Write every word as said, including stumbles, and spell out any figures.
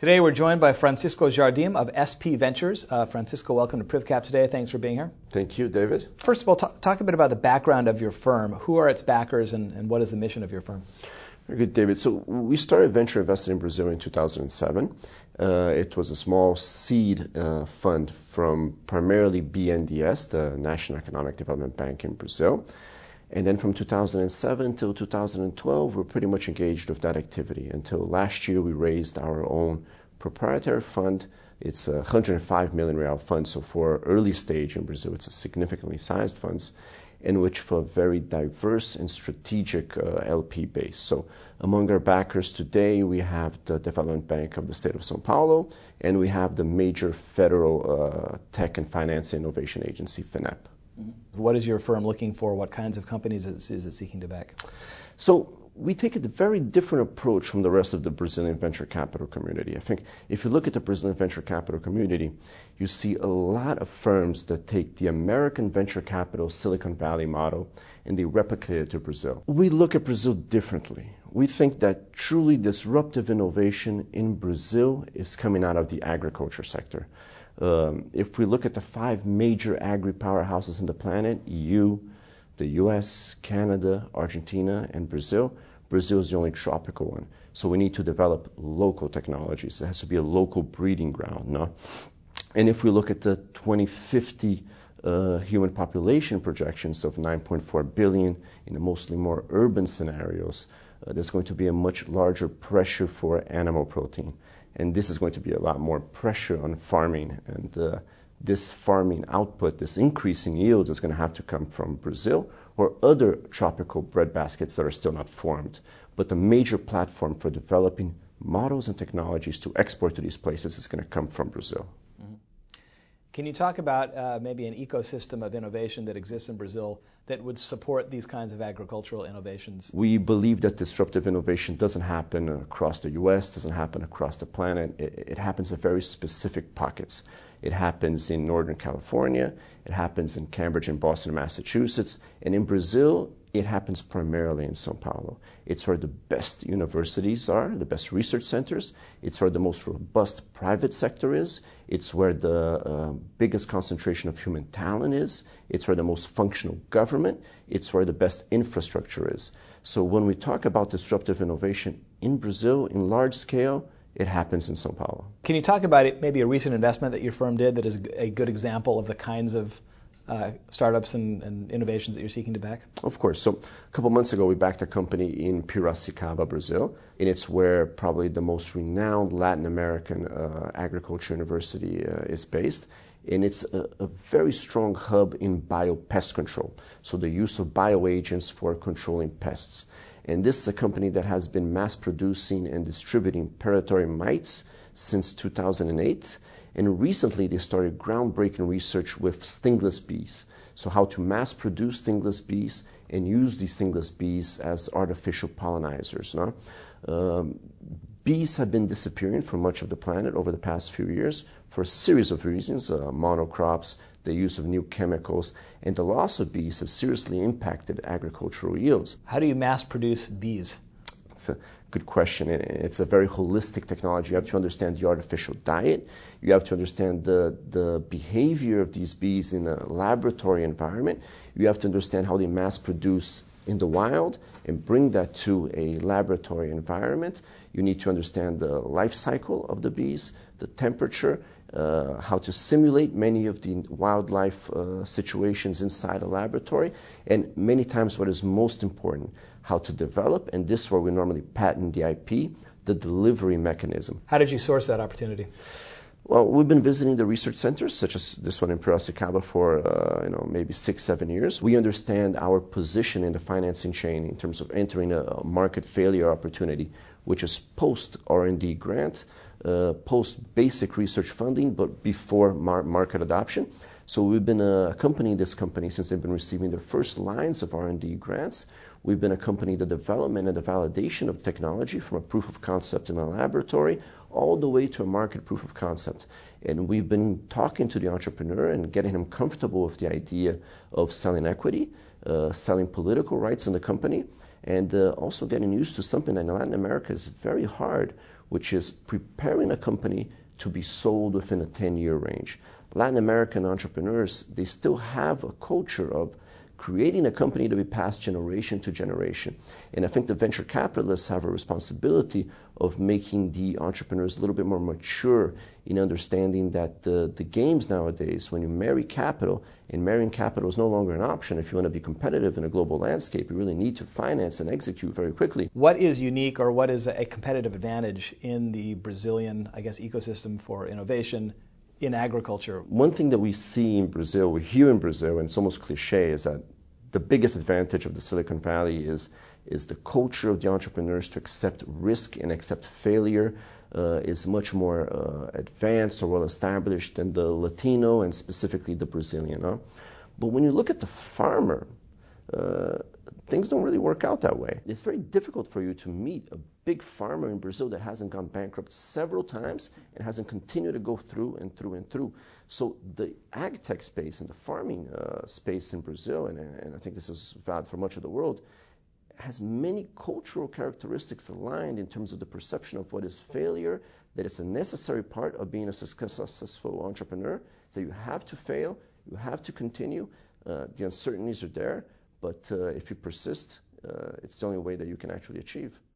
Today we're joined by Francisco Jardim of S P Ventures. Uh, Francisco, welcome to PrivCap today. Thanks for being here. Thank you, David. First of all, talk, talk a bit about the background of your firm. Who are its backers and, and what is the mission of your firm? Very good, David. So we started venture investing in Brazil in two thousand seven. Uh, it was a small seed uh, fund from primarily B N D E S, the National Economic Development Bank in Brazil. And then from two thousand seven till two thousand twelve, we're pretty much engaged with that activity until last year we raised our own proprietary fund. It's a one hundred five million real fund, so for early stage in Brazil, it's a significantly sized fund, in which for a very diverse and strategic uh, L P base. So among our backers today, we have the Development Bank of the state of São Paulo, and we have the major federal uh, tech and finance innovation agency, FINEP. What is your firm looking for? What kinds of companies is, is it seeking to back? So we take a very different approach from the rest of the Brazilian venture capital community. I think if you look at the Brazilian venture capital community, you see a lot of firms that take the American venture capital Silicon Valley model and they replicate it to Brazil. We look at Brazil differently. We think that truly disruptive innovation in Brazil is coming out of the agriculture sector. Um, if we look at the five major agri-powerhouses on the planet, E U, the U S, Canada, Argentina, and Brazil, Brazil is the only tropical one. So we need to develop local technologies. It has to be a local breeding ground. No? And if we look at the twenty fifty uh, human population projections of nine point four billion in the mostly more urban scenarios, uh, there's going to be a much larger pressure for animal protein. And this is going to be a lot more pressure on farming. And uh, this farming output, this increase in yields is going to have to come from Brazil or other tropical breadbaskets that are still not formed. But the major platform for developing models and technologies to export to these places is going to come from Brazil. Mm-hmm. Can you talk about uh, maybe an ecosystem of innovation that exists in Brazil that would support these kinds of agricultural innovations? We believe that disruptive innovation doesn't happen across the U S, doesn't happen across the planet. It, it happens in very specific pockets. It happens in Northern California, it happens in Cambridge and Boston, Massachusetts, and in Brazil, it happens primarily in São Paulo. It's where the best universities are, the best research centers. It's where the most robust private sector is. It's where the uh, biggest concentration of human talent is. It's where the most functional government. It's where the best infrastructure is. So when we talk about disruptive innovation in Brazil, in large scale, it happens in São Paulo. Can you talk about it, maybe a recent investment that your firm did that is a good example of the kinds of uh, startups and, and innovations that you're seeking to back? Of course. So a couple months ago, we backed a company in Piracicaba, Brazil, and it's where probably the most renowned Latin American uh, agriculture university uh, is based. And it's a, a very strong hub in biopest control, so the use of bioagents for controlling pests. And this is a company that has been mass producing and distributing predatory mites since two thousand eight. And recently they started groundbreaking research with stingless bees. So how to mass produce stingless bees and use these stingless bees as artificial pollinizers. No? Um, bees have been disappearing from much of the planet over the past few years for a series of reasons, uh, monocrops, the use of new chemicals, and the loss of bees has seriously impacted agricultural yields. How do you mass produce bees? It's a good question. It's a very holistic technology. You have to understand the artificial diet. You have to understand the, the behavior of these bees in a laboratory environment. You have to understand how they mass produce in the wild and bring that to a laboratory environment. You need to understand the life cycle of the bees, the temperature, uh, how to simulate many of the wildlife uh, situations inside a laboratory, and many times what is most important, how to develop, and this is where we normally patent the I P, the delivery mechanism. How did you source that opportunity? Well, we've been visiting the research centers, such as this one in Piracicaba, for uh, you know maybe six, seven years. We understand our position in the financing chain in terms of entering a market failure opportunity, which is post-R and D grant, uh, post-basic research funding, but before mar- market adoption. So we've been accompanying this company since they've been receiving their first lines of R and D grants. We've been accompanying the development and the validation of technology from a proof of concept in a laboratory all the way to a market proof of concept. And we've been talking to the entrepreneur and getting him comfortable with the idea of selling equity, uh, selling political rights in the company, and uh, also getting used to something that in Latin America is very hard, which is preparing a company to be sold within a ten-year range. Latin American entrepreneurs, they still have a culture of creating a company to be passed generation to generation. And I think the venture capitalists have a responsibility of making the entrepreneurs a little bit more mature in understanding that the, the games nowadays, when you marry capital, and marrying capital is no longer an option. If you want to be competitive in a global landscape, you really need to finance and execute very quickly. What is unique, or what is a competitive advantage in the Brazilian, I guess, ecosystem for innovation in agriculture? One thing that we see in Brazil, we hear in Brazil, and it's almost cliche, is that the biggest advantage of the Silicon Valley is, is the culture of the entrepreneurs to accept risk and accept failure uh, is much more uh, advanced or well established than the Latino and specifically the Brazilian. Huh? But when you look at the farmer, uh, things don't really work out that way. It's very difficult for you to meet a big farmer in Brazil that hasn't gone bankrupt several times and hasn't continued to go through and through and through. So the ag tech space and the farming uh, space in Brazil, and, and I think this is valid for much of the world, has many cultural characteristics aligned in terms of the perception of what is failure, that it's a necessary part of being a successful entrepreneur. So you have to fail, you have to continue, uh, the uncertainties are there, but uh, if you persist, uh, it's the only way that you can actually achieve.